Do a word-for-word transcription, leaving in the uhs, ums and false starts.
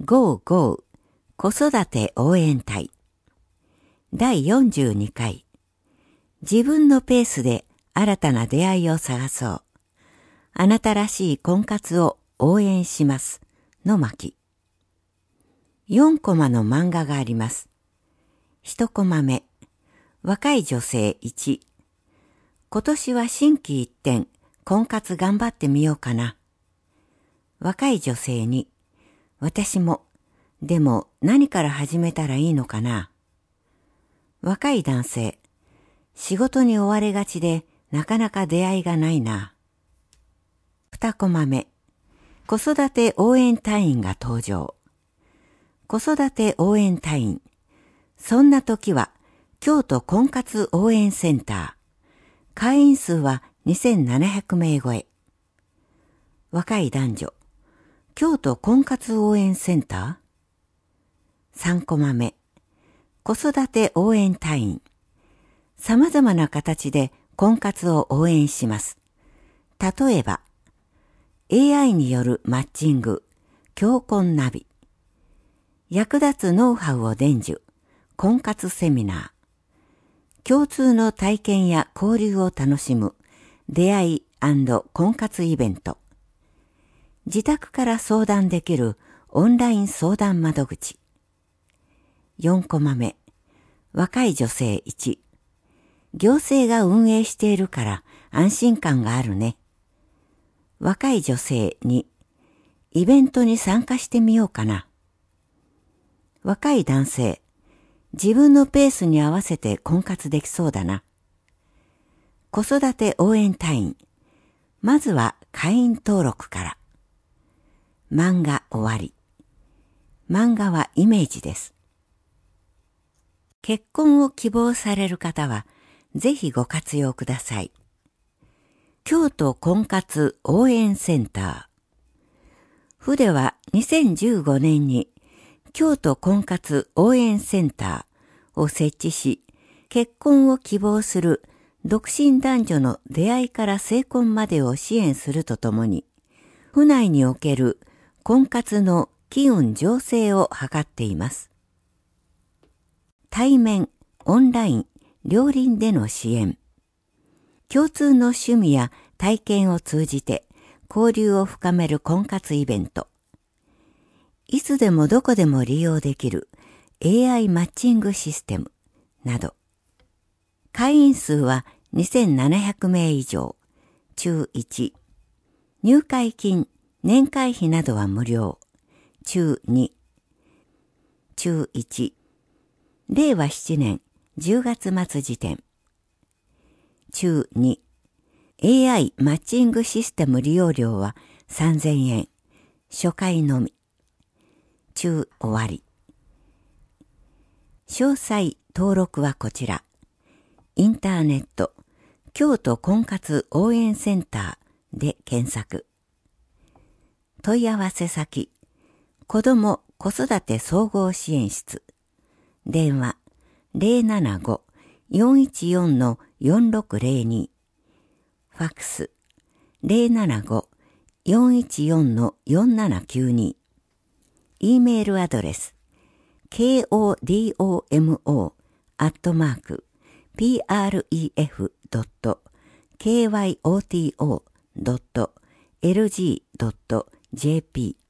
ゴーゴー 子育て応援隊だいよんじゅうにかい自分のペースで新たな出会いを探そう。あなたらしい婚活を応援しますの巻。よんコマの漫画があります。いちコマ目、若い女性いち。今年は心機一転、婚活頑張ってみようかな。若い女性に、私も、でも何から始めたらいいのかな。若い男性、仕事に追われがちでなかなか出会いがないな。にコマ目、子育て応援隊員が登場。子育て応援隊員、そんな時は京都婚活応援センター。会員数はにせんななひゃくめい超え。若い男女、京都婚活応援センター さん コマ目、子育て応援隊員。様々な形で婚活を応援します。例えば、エーアイ によるマッチング、京婚ナビ。役立つノウハウを伝授、婚活セミナー。共通の体験や交流を楽しむ、出会い&婚活イベント。自宅から相談できるオンライン相談窓口。よんコマ目、若い女性いち。行政が運営しているから安心感があるね。若い女性に、イベントに参加してみようかな。若い男性、自分のペースに合わせて婚活できそうだな。子育て応援隊員、まずは会員登録から。漫画終わり。漫画はイメージです。結婚を希望される方は、ぜひご活用ください。京都婚活応援センター。府ではにせんじゅうごねんに京都婚活応援センターを設置し、結婚を希望する独身男女の出会いから成婚までを支援するとともに、府内における婚活の機運醸成を図っています。対面、オンライン、両輪での支援。共通の趣味や体験を通じて交流を深める婚活イベント。いつでもどこでも利用できる エーアイ マッチングシステムなど。会員数はにせんななひゃくめい以上、中いち。入会金、年会費などは無料、中に。中いち。れいわななねんじゅうがつ末時点。中に。エーアイ マッチングシステム利用料はさんぜんえん。初回のみ。中終わり。詳細登録はこちら。インターネット、京都婚活応援センターで検索。問い合わせ先、子ども子育て総合支援室。電話 ゼロななご よんいちよん よんろくゼロに。ファックス ゼロななご よんいちよん よんななきゅうに。E メールアドレス ケーオーディーオーエムオー アットマーク ピーアールイーエフ ドット ケーワイオーティーオー ドット エルジー ドット ジェーピー